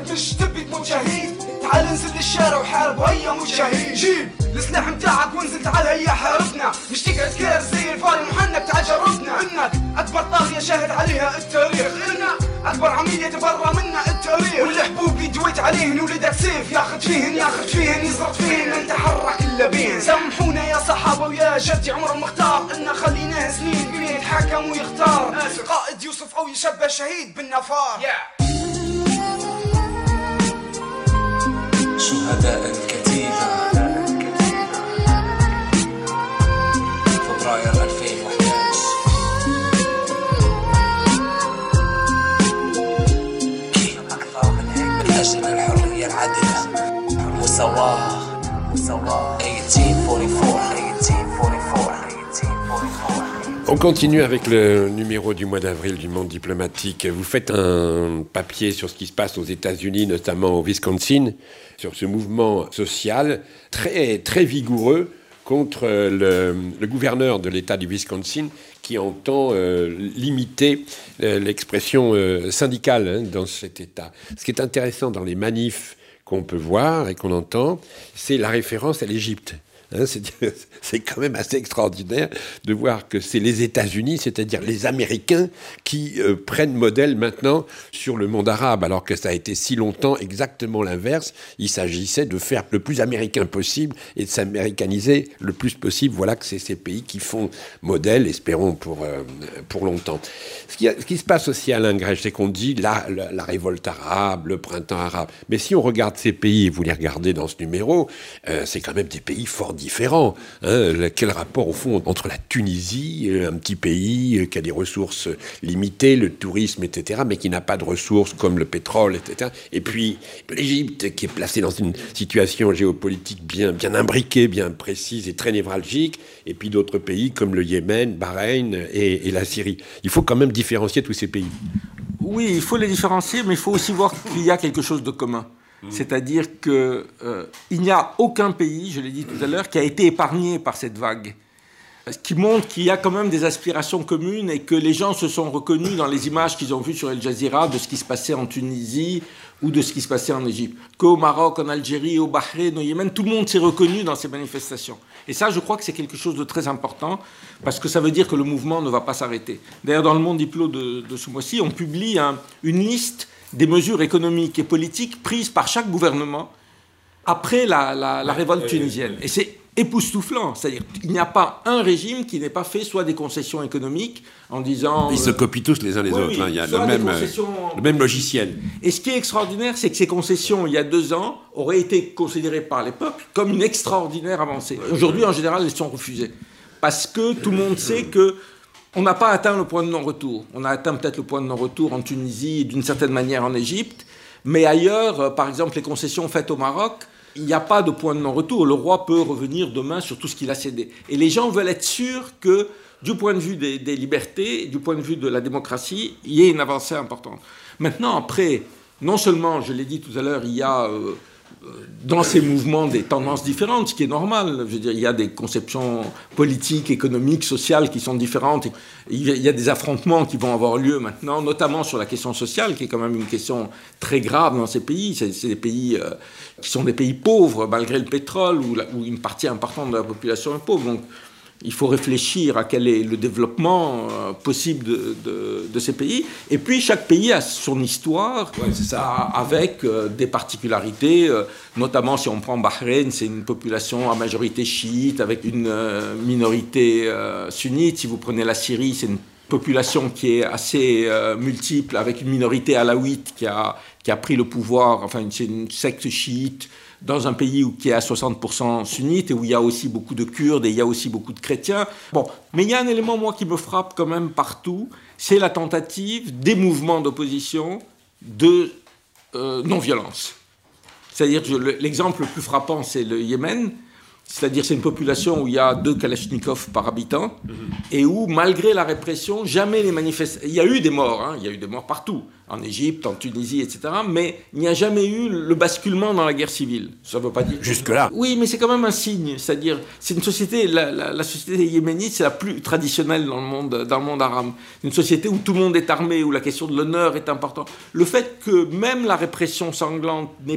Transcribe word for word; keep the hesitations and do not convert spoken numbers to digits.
مش تبي تموت شهيد تعال انزل للشارع وحارب وهيا موت شهيد جيب السلاح متاعك وانزل تعال هيا حاربنا مش تقعد كير زي الفار محنك تعال جربنا انك اكبر طاغية شاهد عليها التاريخ انك اكبر عمية تبرى منا التاريخ والحبوب اللي دويت عليهن ولدك سيف ياخد فيهن ياخد فيهن يزرط فيهن انت حرك اللبين سامحونا يا صحابة ويا جدي عمر المختار ان خليناه سنين بين يتحكم ويختار قائد يوسف او يشبه شهيد بالنفار yeah. شهداء الكتيبة فبراير ألفين وأحد عشر كيف أكثر من هيك من أجل الحرية العادلة مساواة مساواة ألف وثمانمئة وأربعة وأربعين. On continue avec le numéro du mois d'avril du Monde diplomatique. Vous faites un papier sur ce qui se passe aux États-Unis, notamment au Wisconsin, sur ce mouvement social très, très vigoureux contre le, le gouverneur de l'État du Wisconsin qui entend euh, limiter euh, l'expression euh, syndicale hein, dans cet État. Ce qui est intéressant dans les manifs qu'on peut voir et qu'on entend, c'est la référence à l'Égypte. Hein, c'est, c'est quand même assez extraordinaire de voir que c'est les États-Unis, c'est-à-dire les Américains, qui euh, prennent modèle maintenant sur le monde arabe, alors que ça a été si longtemps exactement l'inverse. Il s'agissait de faire le plus américain possible et de s'américaniser le plus possible. Voilà que c'est ces pays qui font modèle, espérons pour, euh, pour longtemps. Ce qui, ce qui se passe aussi à l'Ingrèche, c'est qu'on dit la, la, la révolte arabe, le printemps arabe. Mais si on regarde ces pays, et vous les regardez dans ce numéro, euh, c'est quand même des pays fort différents. Hein. Quel rapport, au fond, entre la Tunisie, un petit pays qui a des ressources limitées, le tourisme, et cetera, mais qui n'a pas de ressources comme le pétrole, et cetera. Et puis l'Égypte, qui est placée dans une situation géopolitique bien, bien imbriquée, bien précise et très névralgique. Et puis d'autres pays comme le Yémen, Bahreïn et, et la Syrie. Il faut quand même différencier tous ces pays. Oui, il faut les différencier, mais il faut aussi voir qu'il y a quelque chose de commun. C'est-à-dire qu'il euh, n'y a aucun pays, je l'ai dit tout à l'heure, qui a été épargné par cette vague. Ce qui montre qu'il y a quand même des aspirations communes et que les gens se sont reconnus dans les images qu'ils ont vues sur Al Jazeera de ce qui se passait en Tunisie ou de ce qui se passait en Égypte. Qu'au Maroc, en Algérie, au Bahreïn, au Yémen, tout le monde s'est reconnu dans ces manifestations. Et ça, je crois que c'est quelque chose de très important parce que ça veut dire que le mouvement ne va pas s'arrêter. D'ailleurs, dans le Monde Diplo de, de ce mois-ci, on publie un, une liste des mesures économiques et politiques prises par chaque gouvernement après la, la, la révolte tunisienne. Et c'est époustouflant. C'est-à-dire qu'il n'y a pas un régime qui n'ait pas fait soit des concessions économiques en disant... Ils euh, se copient tous les uns les oui, autres. Oui, hein. Il y a le même, le même logiciel. Et ce qui est extraordinaire, c'est que ces concessions, il y a deux ans, auraient été considérées par les peuples comme une extraordinaire avancée. Aujourd'hui, en général, elles sont refusées. Parce que tout le monde sait que on n'a pas atteint le point de non-retour. On a atteint peut-être le point de non-retour en Tunisie et d'une certaine manière en Égypte. Mais ailleurs, euh, par exemple, les concessions faites au Maroc, il n'y a pas de point de non-retour. Le roi peut revenir demain sur tout ce qu'il a cédé. Et les gens veulent être sûrs que, du point de vue des, des libertés, du point de vue de la démocratie, il y ait une avancée importante. Maintenant, après, non seulement, je l'ai dit tout à l'heure, il y a... Euh, dans ces mouvements des tendances différentes, ce qui est normal. Je veux dire, il y a des conceptions politiques, économiques, sociales qui sont différentes. Il y a des affrontements qui vont avoir lieu maintenant, notamment sur la question sociale, qui est quand même une question très grave dans ces pays. C'est, c'est des pays euh, qui sont des pays pauvres, malgré le pétrole, où, la, où une partie importante de la population est pauvre. Donc, il faut réfléchir à quel est le développement euh, possible de, de, de ces pays. Et puis, chaque pays a son histoire, ouais, c'est ça. A, avec euh, des particularités. Euh, notamment, si on prend Bahreïn, c'est une population à majorité chiite, avec une euh, minorité euh, sunnite. Si vous prenez la Syrie, c'est une population qui est assez euh, multiple, avec une minorité alaouite qui a, qui a pris le pouvoir. Enfin, c'est une secte chiite dans un pays où, qui est à soixante pour cent sunnite et où il y a aussi beaucoup de Kurdes et il y a aussi beaucoup de chrétiens. Bon, mais il y a un élément, moi, qui me frappe quand même partout, c'est la tentative des mouvements d'opposition de euh, non-violence. C'est-à-dire que je, l'exemple le plus frappant, c'est le Yémen. C'est-à-dire c'est une population où il y a deux Kalachnikov par habitant, mmh. et où, malgré la répression, jamais les manifestations... Il y a eu des morts, hein, il y a eu des morts partout, en Égypte, en Tunisie, et cetera, mais il n'y a jamais eu le basculement dans la guerre civile. Ça ne veut pas dire... Jusque-là. Oui, mais c'est quand même un signe, c'est-à-dire, c'est une société, la, la, la société yéménite, c'est la plus traditionnelle dans le monde, dans le monde arabe. C'est une société où tout le monde est armé, où la question de l'honneur est importante. Le fait que même la répression sanglante n'ait